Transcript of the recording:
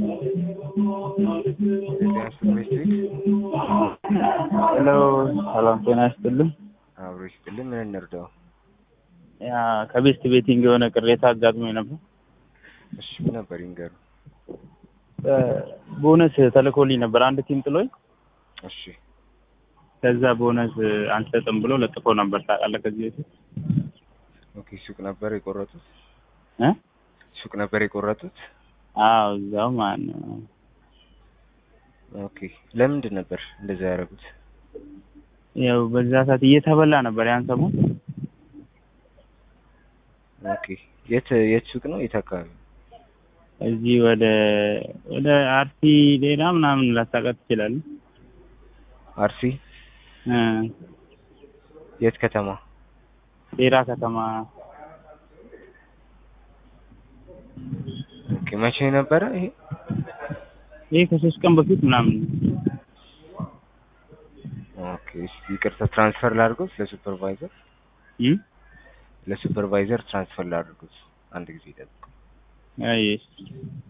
የጤና ስፔሻሊስት ሄሎ ሰላም ጤና ይስጥልኝ። አብሮ ይስጥልኝ። ምን እንርዳው? ያ ከቤስት ቤቲንግ የሆነ ቅሬታ አጋጥሞኝ ነበር። እሺ ምን ነበር ይንገሩ? ቦነስ ተልኮልኝ ነበር አንድ ቲም ጥሎኝ። እሺ ከዛ ቦነስ አንሰጥም ብሎ ለጥፎ ነበር ታውቃለህ ከዚህ በፊት። ኦኬ ሱቅ ነበር የቆረጡት? እ ሱቅ ነበር የቆረጡት? አዎ እዛው ማን ኦኬ ለምንድን ነበር እንደዛ ያደረጉት? ያው በዛ ሰዓት እየተበላ ነበር ያን ሰሞን። ኦኬ የት ሱቅ ነው? የት አካባቢ? እዚህ ወደ አርሲ ሌላ ምናምን ላታውቃት ትችላለህ። አርሲ የት ከተማ? ሌላ ከተማ። ኦኬ መቼ ነበረ ይሄ? ይሄ ከ3 ቀን በፊት ምናምን። ኦኬ ይቅርታ ትራንስፈር ላድርገው ለሱፐርቫይዘር? ለሱፐርቫይዘር ትራንስፈር ላድርገው አንድ ጊዜ ጠብቁ። አይ